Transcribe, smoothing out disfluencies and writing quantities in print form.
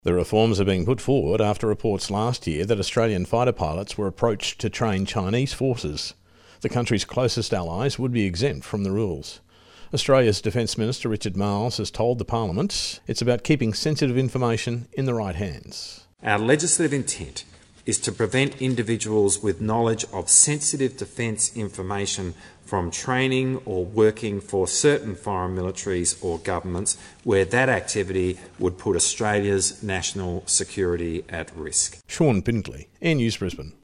The reforms are being put forward after reports last year that Australian fighter pilots were approached to train Chinese forces. The country's closest allies would be exempt from the rules. Australia's Defence Minister Richard Marles has told the Parliament it's about keeping sensitive information in the right hands. Our legislative intent is to prevent individuals with knowledge of sensitive defence information from training or working for certain foreign militaries or governments where that activity would put Australia's national security at risk. Sean Pindley, Air News Brisbane.